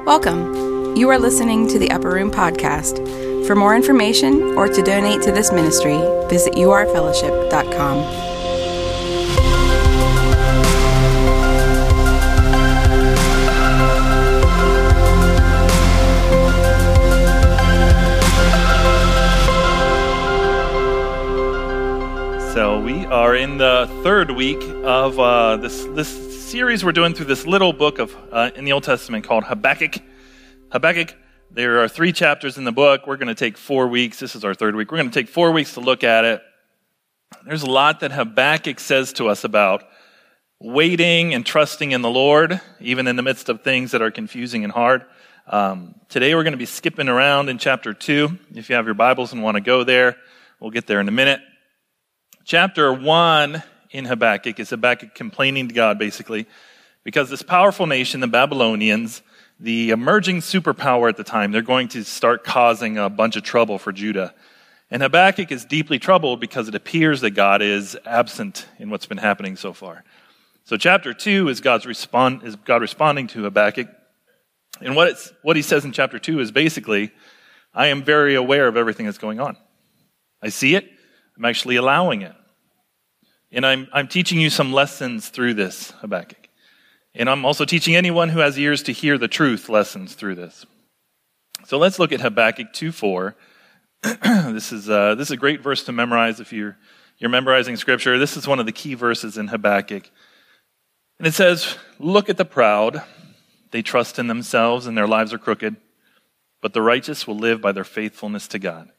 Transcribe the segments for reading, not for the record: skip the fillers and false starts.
Welcome. You are listening to the Upper Room Podcast. For more information or to donate to this ministry, visit urfellowship.com. So we are in the third week of this series we're doing through this little book of in the Old Testament called Habakkuk. There are 3 chapters in the book. We're going to take 4 weeks. This is our third week. We're going to take 4 weeks to look at it. There's a lot that Habakkuk says to us about waiting and trusting in the Lord, even in the midst of things that are confusing and hard. Today we're going to be skipping around in chapter 2. If you have your Bibles and want to go there, we'll get there in a minute. Chapter 1 in Habakkuk is Habakkuk complaining to God, basically, because this powerful nation, the Babylonians, the emerging superpower at the time, they're going to start causing a bunch of trouble for Judah. And Habakkuk is deeply troubled because it appears that God is absent in what's been happening so far. So chapter 2 is God responding to Habakkuk. And what he says in chapter 2 is basically, I am very aware of everything that's going on. I see it. I'm actually allowing it. And I'm teaching you some lessons through this, Habakkuk. And I'm also teaching anyone who has ears to hear the truth lessons through this. So let's look at Habakkuk 2:4. This is a great verse to memorize if you're memorizing scripture. This is one of the key verses in Habakkuk. And it says, look at the proud. They trust in themselves and their lives are crooked. But the righteous will live by their faithfulness to God.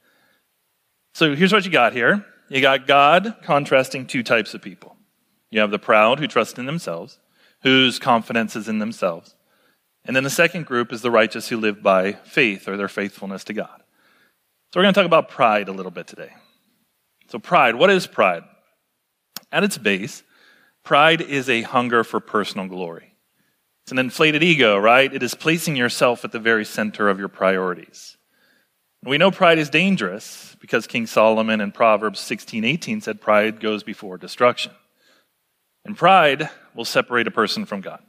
So here's what you got here. You got God contrasting 2 types of people. You have the proud who trust in themselves, whose confidence is in themselves. And then the second group is the righteous who live by faith or their faithfulness to God. So we're going to talk about pride a little bit today. So pride, what is pride? At its base, pride is a hunger for personal glory. It's an inflated ego, right? It is placing yourself at the very center of your priorities. We know pride is dangerous because King Solomon in Proverbs 16:18 said pride goes before destruction. And pride will separate a person from God.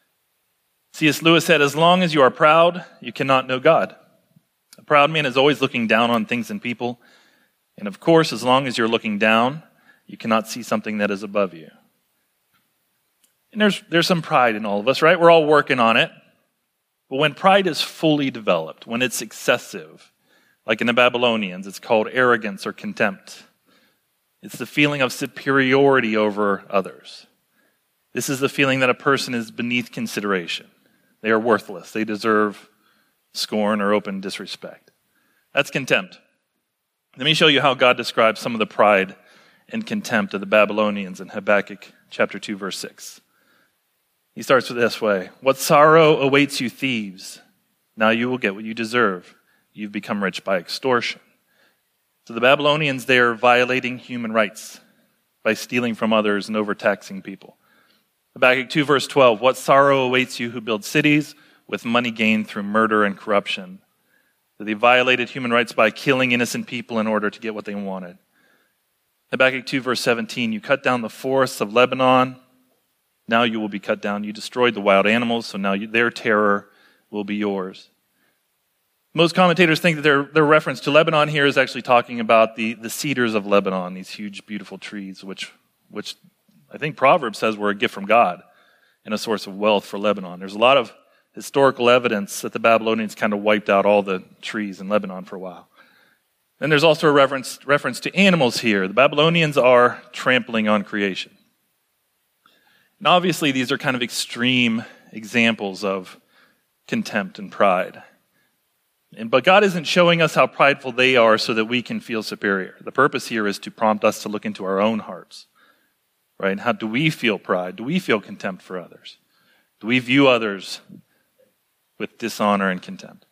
C.S. Lewis said, as long as you are proud, you cannot know God. A proud man is always looking down on things and people. And of course, as long as you're looking down, you cannot see something that is above you. And there's some pride in all of us, right? We're all working on it. But when pride is fully developed, when it's excessive, like in the Babylonians, it's called arrogance or contempt. It's the feeling of superiority over others. This is the feeling that a person is beneath consideration. They are worthless. They deserve scorn or open disrespect. That's contempt. Let me show you how God describes some of the pride and contempt of the Babylonians in Habakkuk chapter 2, verse 6. He starts with this way. What sorrow awaits you, thieves? Now you will get what you deserve. You've become rich by extortion. So the Babylonians, they're violating human rights by stealing from others and overtaxing people. Habakkuk 2 verse 12, what sorrow awaits you who build cities with money gained through murder and corruption. So they violated human rights by killing innocent people in order to get what they wanted. Habakkuk 2 verse 17, you cut down the forests of Lebanon. Now you will be cut down. You destroyed the wild animals, so now their terror will be yours. Most commentators think that their reference to Lebanon here is actually talking about the cedars of Lebanon, these huge, beautiful trees, which I think Proverbs says were a gift from God and a source of wealth for Lebanon. There's a lot of historical evidence that the Babylonians kind of wiped out all the trees in Lebanon for a while. Then there's also a reference to animals here. The Babylonians are trampling on creation. And obviously, these are kind of extreme examples of contempt and pride. But God isn't showing us how prideful they are so that we can feel superior. The purpose here is to prompt us to look into our own hearts. Right? How do we feel pride? Do we feel contempt for others? Do we view others with dishonor and contempt?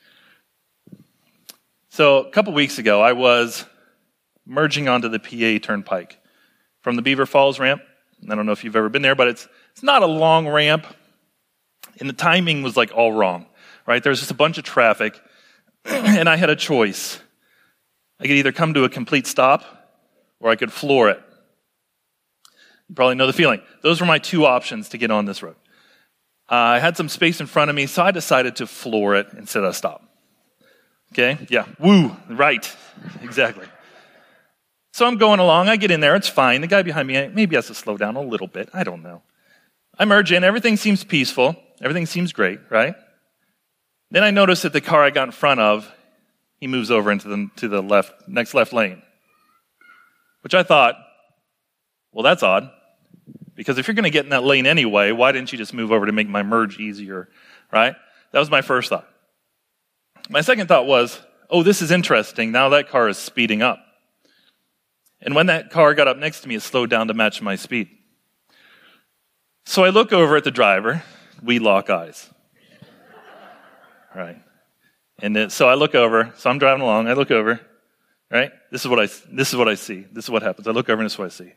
So a couple weeks ago, I was merging onto the PA Turnpike from the Beaver Falls ramp. I don't know if you've ever been there, but it's not a long ramp. And the timing was like all wrong. Right? There's just a bunch of traffic. And I had a choice. I could either come to a complete stop or I could floor it. You probably know the feeling. Those were my 2 options to get on this road. I had some space in front of me, so I decided to floor it instead of stop. Okay? Yeah. Woo. Right. Exactly. So I'm going along. I get in there. It's fine. The guy behind me maybe has to slow down a little bit. I don't know. I merge in. Everything seems peaceful. Everything seems great, right? Then I notice that the car I got in front of, he moves over into the next left lane. Which I thought, well, that's odd. Because if you're going to get in that lane anyway, why didn't you just move over to make my merge easier, right? That was my first thought. My second thought was, oh, this is interesting. Now that car is speeding up. And when that car got up next to me, it slowed down to match my speed. So I look over at the driver. We lock eyes. Right? And so I look over. So I'm driving along. I look over. Right? This is what I see. This is what happens. I look over and this is what I see.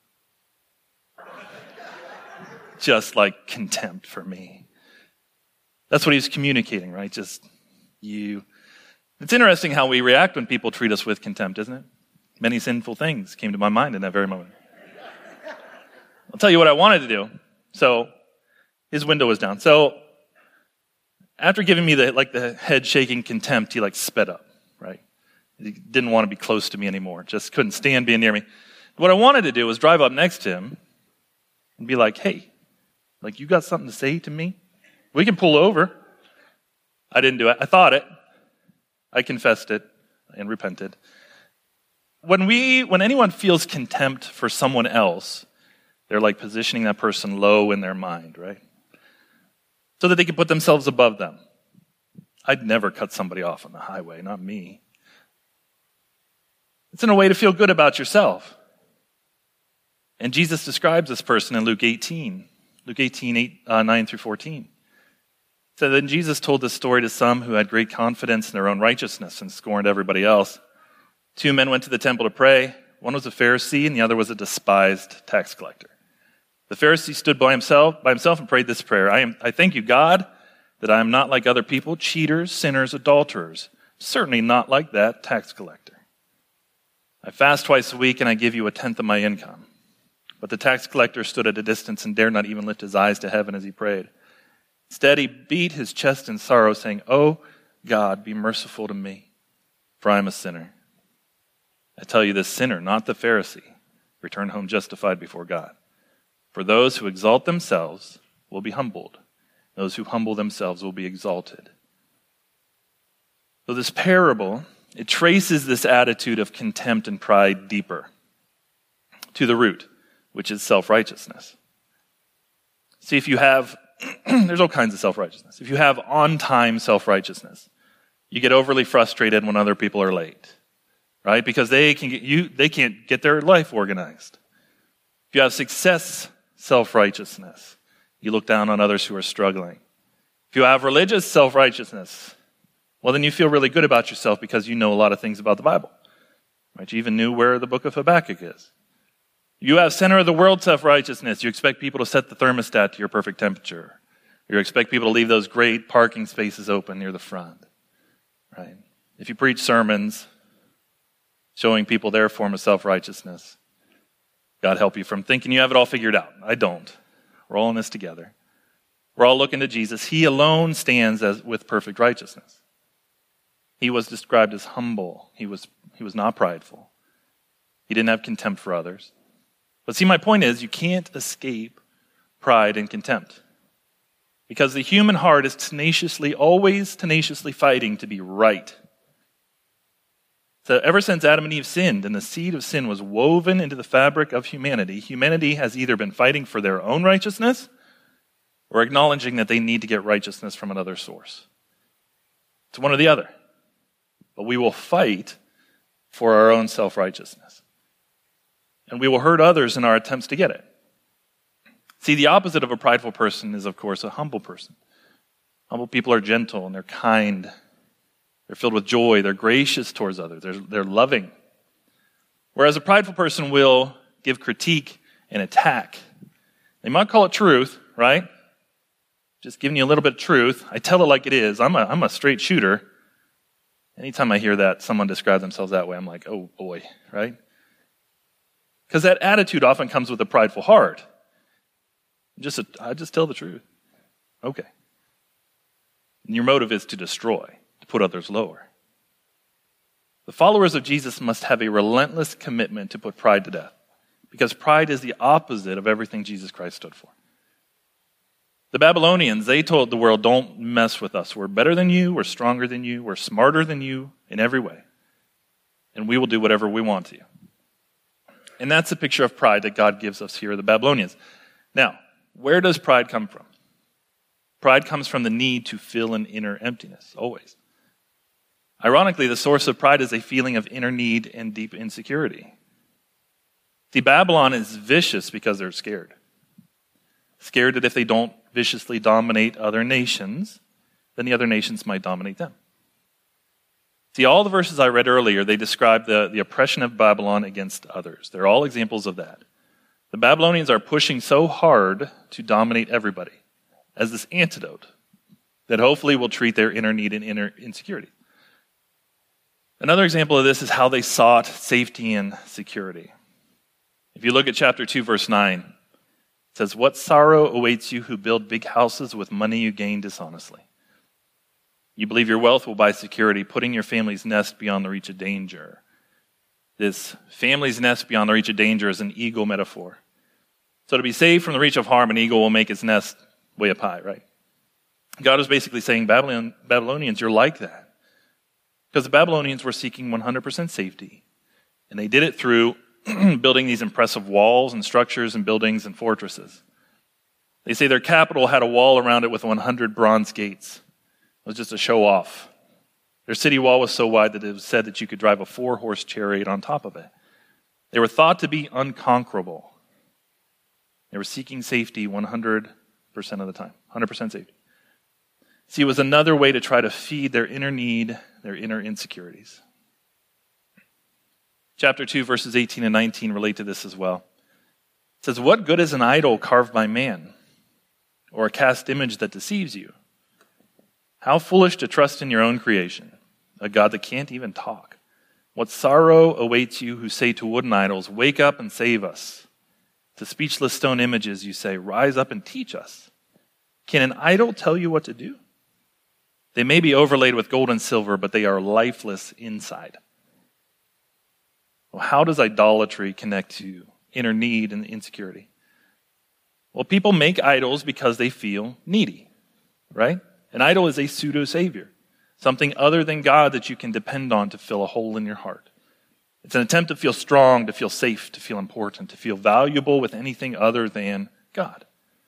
Just like contempt for me. That's what he's communicating, right? Just you. It's interesting how we react when people treat us with contempt, isn't it? Many sinful things came to my mind in that very moment. I'll tell you what I wanted to do. So his window was down. So after giving me the head shaking contempt, he sped up, right? He didn't want to be close to me anymore. Just couldn't stand being near me. What I wanted to do was drive up next to him and be like, hey, you got something to say to me? We can pull over. I didn't do it. I thought it. I confessed it and repented. When anyone feels contempt for someone else, they're positioning that person low in their mind, right? So that they can put themselves above them. I'd never cut somebody off on the highway, not me. It's in a way to feel good about yourself. And Jesus describes this person in Luke 18. Luke 18, 9 through 14. So then Jesus told this story to some who had great confidence in their own righteousness and scorned everybody else. 2 men went to the temple to pray. One was a Pharisee and the other was a despised tax collector. The Pharisee stood by himself and prayed this prayer. I thank you, God, that I am not like other people, cheaters, sinners, adulterers. Certainly not like that tax collector. I fast twice a week and I give you 1/10 of my income. But the tax collector stood at a distance and dared not even lift his eyes to heaven as he prayed. Instead, he beat his chest in sorrow, saying, "Oh, God, be merciful to me, for I am a sinner." I tell you, this sinner, not the Pharisee, returned home justified before God. For those who exalt themselves will be humbled. Those who humble themselves will be exalted. So this parable, it traces this attitude of contempt and pride deeper to the root, which is self-righteousness. See, if you have, there's all kinds of self-righteousness. If you have on-time self-righteousness, you get overly frustrated when other people are late, right? Because they can't get their life organized. If you have success self-righteousness, you look down on others who are struggling. If you have religious self-righteousness, well, then you feel really good about yourself because you know a lot of things about the Bible, right? You even knew where the book of Habakkuk is. You have center of the world self-righteousness. You expect people to set the thermostat to your perfect temperature. You expect people to leave those great parking spaces open near the front, right? If you preach sermons showing people their form of self-righteousness, God help you from thinking you have it all figured out. I don't. We're all in this together. We're all looking to Jesus. He alone stands with perfect righteousness. He was described as humble. He was not prideful. He didn't have contempt for others. But see, my point is, you can't escape pride and contempt. Because the human heart is always tenaciously fighting to be right. So ever since Adam and Eve sinned and the seed of sin was woven into the fabric of humanity, humanity has either been fighting for their own righteousness or acknowledging that they need to get righteousness from another source. It's one or the other. But we will fight for our own self-righteousness. And we will hurt others in our attempts to get it. See, the opposite of a prideful person is, of course, a humble person. Humble people are gentle and they're kind. They're filled with joy. They're gracious towards others. They're loving. Whereas a prideful person will give critique and attack. They might call it truth, right? Just giving you a little bit of truth. I tell it like it is. I'm a straight shooter. Anytime I hear that, someone describe themselves that way, I'm like, oh boy, right? Because that attitude often comes with a prideful heart. I just tell the truth. Okay. And your motive is to destroy, to put others lower. The followers of Jesus must have a relentless commitment to put pride to death, because pride is the opposite of everything Jesus Christ stood for. The Babylonians, they told the world, don't mess with us. We're better than you, we're stronger than you, we're smarter than you in every way. And we will do whatever we want to you. And that's the picture of pride that God gives us here, the Babylonians. Now, where does pride come from? Pride comes from the need to fill an inner emptiness, always. Ironically, the source of pride is a feeling of inner need and deep insecurity. See, Babylon is vicious because they're scared. Scared that if they don't viciously dominate other nations, then the other nations might dominate them. See, all the verses I read earlier, they describe the oppression of Babylon against others. They're all examples of that. The Babylonians are pushing so hard to dominate everybody as this antidote that hopefully will treat their inner need and inner insecurity. Another example of this is how they sought safety and security. If you look at chapter 2, verse 9, it says, "What sorrow awaits you who build big houses with money you gain dishonestly? You believe your wealth will buy security, putting your family's nest beyond the reach of danger." This family's nest beyond the reach of danger is an eagle metaphor. So to be saved from the reach of harm, an eagle will make its nest way up high, right? God is basically saying, Babylonians, you're like that. Because the Babylonians were seeking 100% safety. And they did it through building these impressive walls and structures and buildings and fortresses. They say their capital had a wall around it with 100 bronze gates. It was just a show off. Their city wall was so wide that it was said that you could drive a 4-horse chariot on top of it. They were thought to be unconquerable. They were seeking safety 100% of the time, 100% safety. See, it was another way to try to feed their inner need, their inner insecurities. Chapter 2, verses 18 and 19 relate to this as well. It says, "What good is an idol carved by man, or a cast image that deceives you? How foolish to trust in your own creation, a God that can't even talk. What sorrow awaits you who say to wooden idols, 'Wake up and save us.' To speechless stone images you say, 'Rise up and teach us.' Can an idol tell you what to do? They may be overlaid with gold and silver, but they are lifeless inside." Well, how does idolatry connect to inner need and insecurity? Well, people make idols because they feel needy, right? An idol is a pseudo-savior, something other than God that you can depend on to fill a hole in your heart. It's an attempt to feel strong, to feel safe, to feel important, to feel valuable with anything other than God.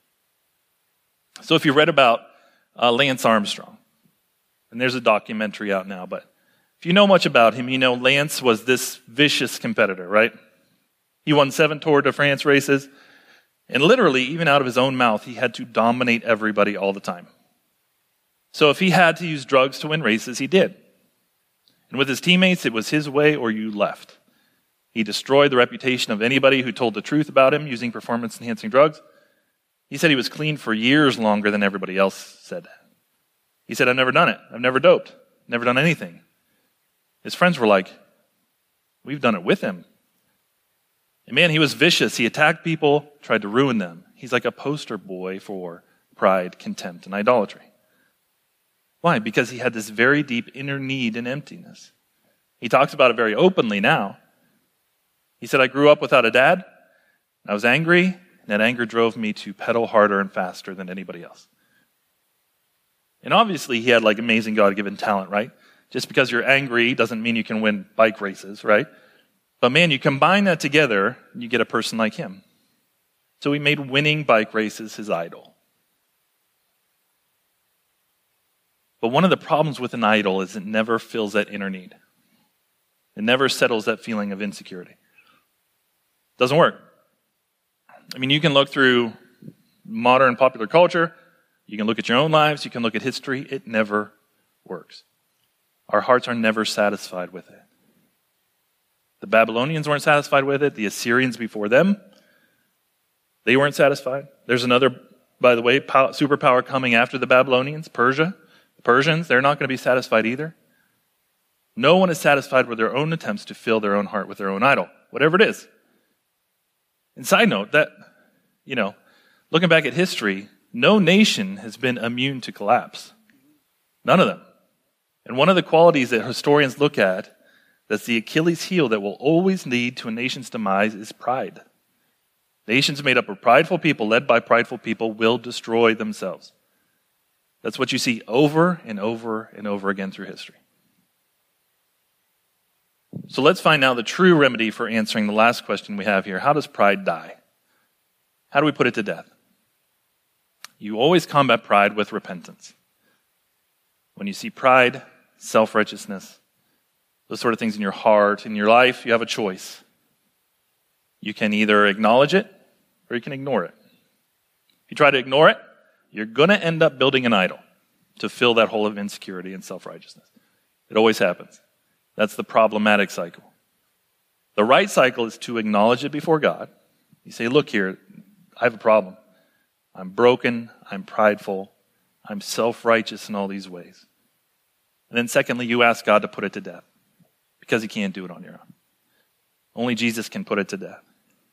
So if you read about Lance Armstrong, and there's a documentary out now, but if you know much about him, you know Lance was this vicious competitor, right? He won 7 Tour de France races, and literally, even out of his own mouth, he had to dominate everybody all the time. So if he had to use drugs to win races, he did. And with his teammates, it was his way or you left. He destroyed the reputation of anybody who told the truth about him using performance-enhancing drugs. He said he was clean for years longer than everybody else said. He said, "I've never done it. I've never doped. Never done anything." His friends were like, "We've done it with him." And man, he was vicious. He attacked people, tried to ruin them. He's like a poster boy for pride, contempt, and idolatry. Why? Because he had this very deep inner need and emptiness. He talks about it very openly now. He said, "I grew up without a dad. I was angry, and that anger drove me to pedal harder and faster than anybody else." And obviously, he had like amazing God-given talent, right? Just because you're angry doesn't mean you can win bike races, right? But man, you combine that together, and you get a person like him. So he made winning bike races his idol. But one of the problems with an idol is it never fills that inner need. It never settles that feeling of insecurity. It doesn't work. I mean, you can look through modern popular culture, you can look at your own lives, you can look at history. It never works. Our hearts are never satisfied with it. The Babylonians weren't satisfied with it. The Assyrians before them, they weren't satisfied. There's another, by the way, superpower coming after the Babylonians, Persia. Persians, they're not going to be satisfied either. No one is satisfied with their own attempts to fill their own heart with their own idol, whatever it is. And side note, that, looking back at history, no nation has been immune to collapse. None of them. And one of the qualities that historians look at that's the Achilles heel that will always lead to a nation's demise is pride. Nations made up of prideful people, led by prideful people, will destroy themselves. That's what you see over and over and over again through history. So let's find out the true remedy for answering the last question we have here. How does pride die? How do we put it to death? You always combat pride with repentance. When you see pride, self-righteousness, those sort of things in your heart, in your life, you have a choice. You can either acknowledge it or you can ignore it. If you try to ignore it, you're going to end up building an idol to fill that hole of insecurity and self-righteousness. It always happens. That's the problematic cycle. The right cycle is to acknowledge it before God. You say, look here, I have a problem. I'm broken, I'm prideful, I'm self-righteous in all these ways. And then secondly, you ask God to put it to death because you can't do it on your own. Only Jesus can put it to death.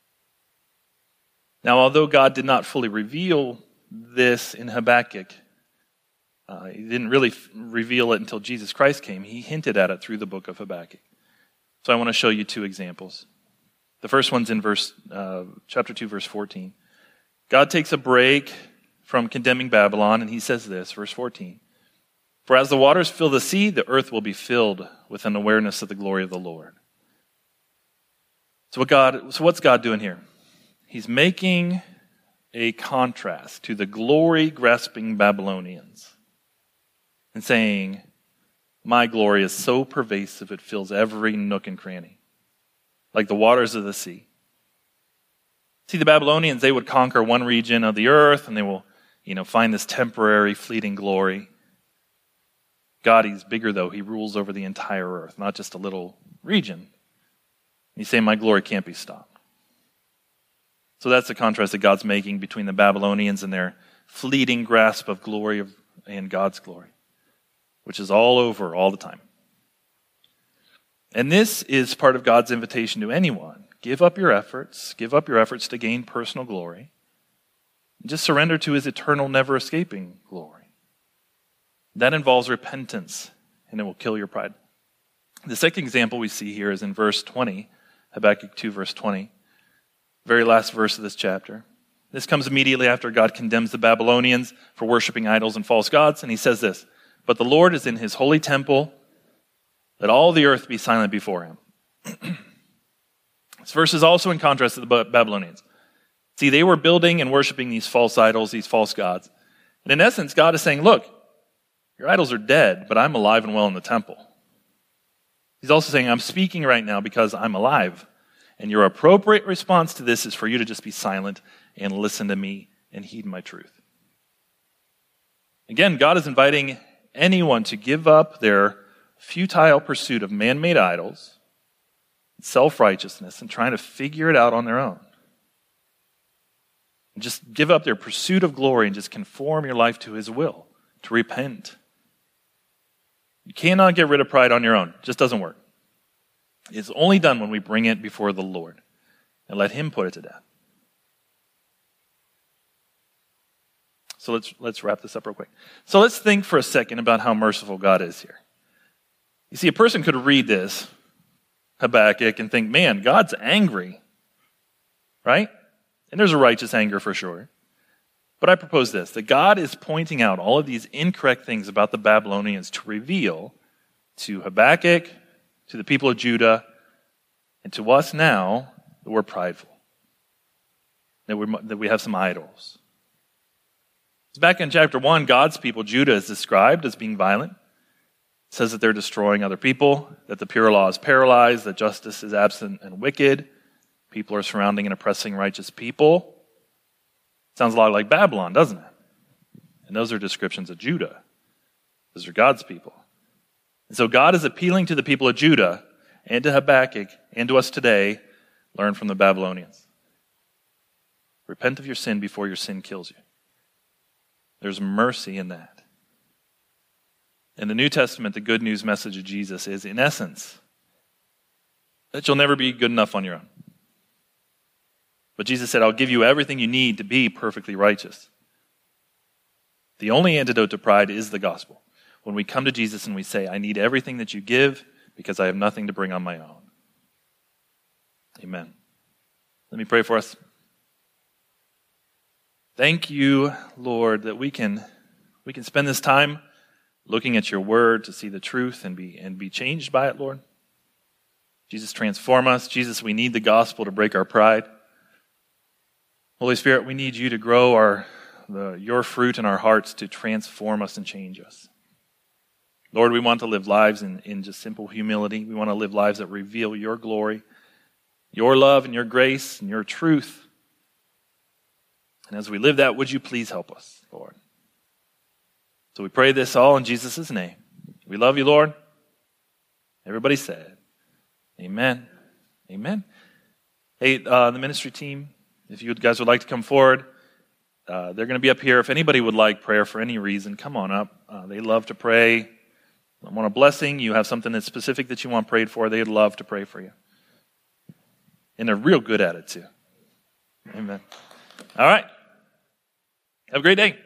Now, although God did not fully reveal this in Habakkuk, he didn't really reveal it until Jesus Christ came. He hinted at it through the book of Habakkuk. So I want to show you two examples. The first one's in chapter 2, verse 14. God takes a break from condemning Babylon, and he says this, verse 14. For as the waters fill the sea, the earth will be filled with an awareness of the glory of the Lord. So what's God doing here? He's making a contrast to the glory-grasping Babylonians and saying, my glory is so pervasive it fills every nook and cranny, like the waters of the sea. See, the Babylonians, they would conquer one region of the earth and they will, find this temporary, fleeting glory. God, he's bigger though. He rules over the entire earth, not just a little region. He's saying, my glory can't be stopped. So that's the contrast that God's making between the Babylonians and their fleeting grasp of glory and God's glory, which is all over all the time. And this is part of God's invitation to anyone. Give up your efforts to gain personal glory. Just surrender to his eternal, never-escaping glory. That involves repentance, and it will kill your pride. The second example we see here is in verse 20, Habakkuk 2, verse 20. Very last verse of this chapter. This comes immediately after God condemns the Babylonians for worshiping idols and false gods, and he says this, but the Lord is in his holy temple, let all the earth be silent before him. This verse is also in contrast to the Babylonians. See, they were building and worshiping these false idols, these false gods. And in essence, God is saying, look, your idols are dead, but I'm alive and well in the temple. He's also saying, I'm speaking right now because I'm alive. And your appropriate response to this is for you to just be silent and listen to me and heed my truth. Again, God is inviting anyone to give up their futile pursuit of man-made idols, self-righteousness, and trying to figure it out on their own. And just give up their pursuit of glory and just conform your life to his will, to repent. You cannot get rid of pride on your own. It just doesn't work. It's only done when we bring it before the Lord and let him put it to death. So let's wrap this up real quick. So let's think for a second about how merciful God is here. You see, a person could read this, Habakkuk, and think, man, God's angry, right? And there's a righteous anger for sure. But I propose this, that God is pointing out all of these incorrect things about the Babylonians to reveal to Habakkuk, to the people of Judah, and to us now that we're prideful, that we have some idols. Back in chapter 1, God's people, Judah, is described as being violent. It says that they're destroying other people, that the pure law is paralyzed, that justice is absent and wicked. People are surrounding and oppressing righteous people. Sounds a lot like Babylon, doesn't it? And those are descriptions of Judah. Those are God's people. And so God is appealing to the people of Judah and to Habakkuk and to us today, learn from the Babylonians. Repent of your sin before your sin kills you. There's mercy in that. In the New Testament, the good news message of Jesus is, in essence, that you'll never be good enough on your own. But Jesus said, I'll give you everything you need to be perfectly righteous. The only antidote to pride is the gospel. When we come to Jesus and we say, I need everything that you give because I have nothing to bring on my own. Amen. Let me pray for us. Thank you, Lord, that we can spend this time looking at your word to see the truth and be changed by it, Lord. Jesus, transform us. Jesus, we need the gospel to break our pride. Holy Spirit, we need you to grow your fruit in our hearts to transform us and change us. Lord, we want to live lives in just simple humility. We want to live lives that reveal your glory, your love and your grace and your truth. And as we live that, would you please help us, Lord? So we pray this all in Jesus' name. We love you, Lord. Everybody said, amen. Amen. Hey, the ministry team, if you guys would like to come forward, they're going to be up here. If anybody would like prayer for any reason, come on up. They love to pray. Want a blessing, you have something that's specific that you want prayed for, they'd love to pray for you. And they're real good at it too. Amen. All right. Have a great day.